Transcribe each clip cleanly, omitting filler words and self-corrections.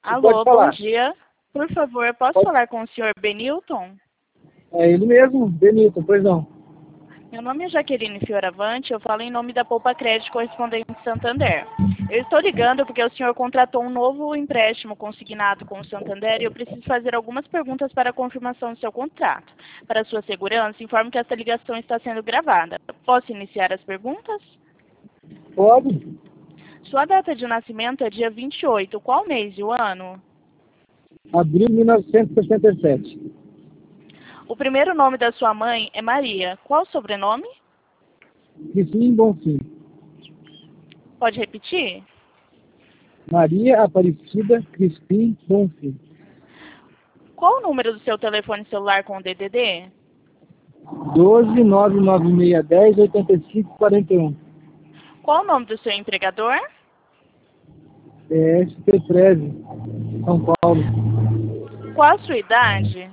Alô, Pode bom falar. dia. Por favor, posso Pode- falar com o senhor Benilton? É ele mesmo, Benito, pois não. Meu nome é Jaqueline Fioravante, eu falo em nome da Poupa Crédito Correspondente Santander. Eu estou ligando porque o senhor contratou um novo empréstimo consignado com o Santander e eu preciso fazer algumas perguntas para a confirmação do seu contrato. Para sua segurança, informo que esta ligação está sendo gravada. Posso iniciar as perguntas? Pode? Sua data de nascimento é dia 28. Qual mês e o ano? Abril de 1967. O primeiro nome da sua mãe é Maria. Qual o sobrenome? Crispim Bonfim. Pode repetir? Maria Aparecida Crispim Bonfim. Qual o número do seu telefone celular com o DDD? 12 99610 8541. Qual o nome do seu empregador? SP 13, São Paulo. Qual a sua idade?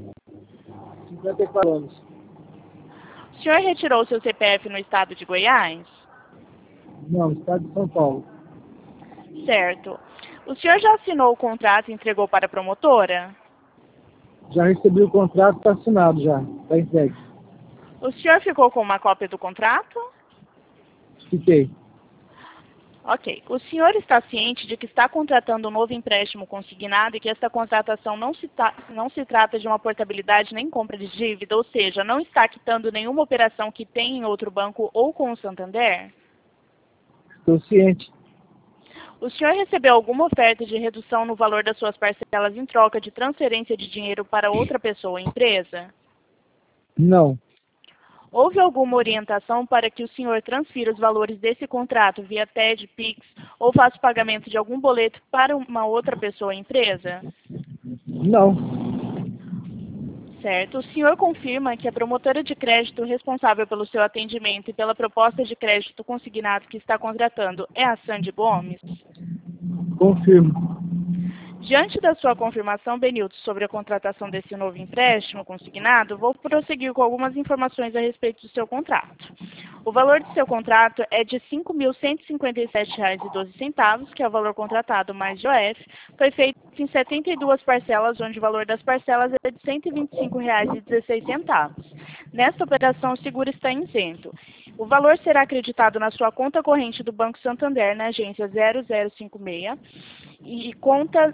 54 anos. O senhor retirou seu CPF no estado de Goiás? Não, estado de São Paulo. Certo. O senhor já assinou o contrato e entregou para a promotora? Já recebi o contrato, está assinado já. Está entregue. O senhor ficou com uma cópia do contrato? Fiquei. Ok. O senhor está ciente de que está contratando um novo empréstimo consignado e que esta contratação não se trata de uma portabilidade nem compra de dívida, ou seja, não está quitando nenhuma operação que tem em outro banco ou com o Santander? Estou ciente. O senhor recebeu alguma oferta de redução no valor das suas parcelas em troca de transferência de dinheiro para outra pessoa ou empresa? Não. Houve alguma orientação para que o senhor transfira os valores desse contrato via TED, Pix ou faça o pagamento de algum boleto para uma outra pessoa ou empresa? Não. Certo. O senhor confirma que a promotora de crédito responsável pelo seu atendimento e pela proposta de crédito consignado que está contratando é a Sandy Gomes? Confirmo. Diante da sua confirmação, Benilton, sobre a contratação desse novo empréstimo consignado, vou prosseguir com algumas informações a respeito do seu contrato. O valor do seu contrato é de R$ 5.157,12, que é o valor contratado mais IOF. Foi feito em 72 parcelas, onde o valor das parcelas é de R$ 125,16. Nesta operação, o seguro está isento. O valor será acreditado na sua conta corrente do Banco Santander, na agência 0056, e conta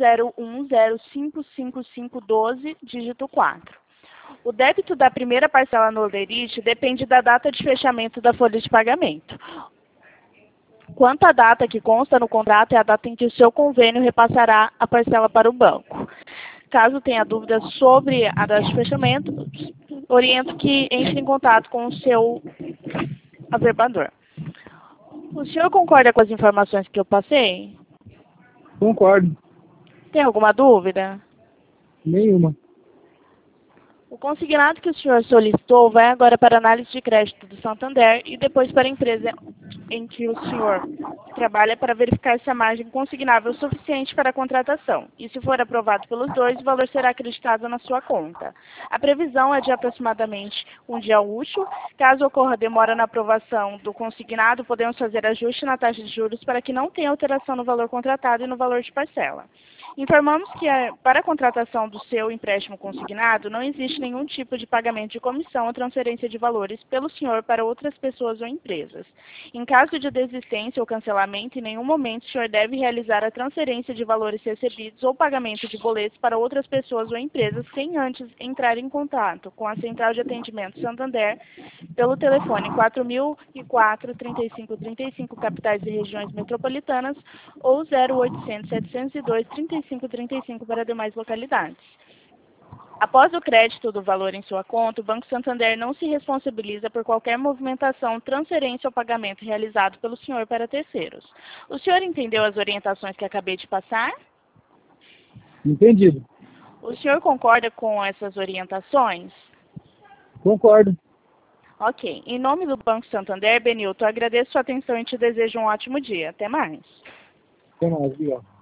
001055512, dígito 4. O débito da primeira parcela no lerite depende da data de fechamento da folha de pagamento. Quanto à data que consta no contrato, é a data em que o seu convênio repassará a parcela para o banco. Caso tenha dúvidas sobre a data de fechamento, oriento que entre em contato com o seu averbador. O senhor concorda com as informações que eu passei? Concordo. Tem alguma dúvida? Nenhuma. O consignado que o senhor solicitou vai agora para a análise de crédito do Santander e depois para a empresa em que o senhor trabalha para verificar se a margem consignável é suficiente para a contratação. E se for aprovado pelos dois, o valor será acreditado na sua conta. A previsão é de aproximadamente um dia útil. Caso ocorra demora na aprovação do consignado, podemos fazer ajuste na taxa de juros para que não tenha alteração no valor contratado e no valor de parcela. Informamos que para a contratação do seu empréstimo consignado não existe nenhum tipo de pagamento de comissão ou transferência de valores pelo senhor para outras pessoas ou empresas. Em caso de desistência ou cancelamento, em nenhum momento o senhor deve realizar a transferência de valores recebidos ou pagamento de boletos para outras pessoas ou empresas sem antes entrar em contato com a Central de Atendimento Santander pelo telefone 4004-3535, capitais e regiões metropolitanas, ou 0800-702-3535 para demais localidades. Após o crédito do valor em sua conta, o Banco Santander não se responsabiliza por qualquer movimentação, transferência ou pagamento realizado pelo senhor para terceiros. O senhor entendeu as orientações que acabei de passar? Entendido. O senhor concorda com essas orientações? Concordo. Ok. Em nome do Banco Santander, Benilton, agradeço sua atenção e te desejo um ótimo dia. Até mais. Até mais, obrigado.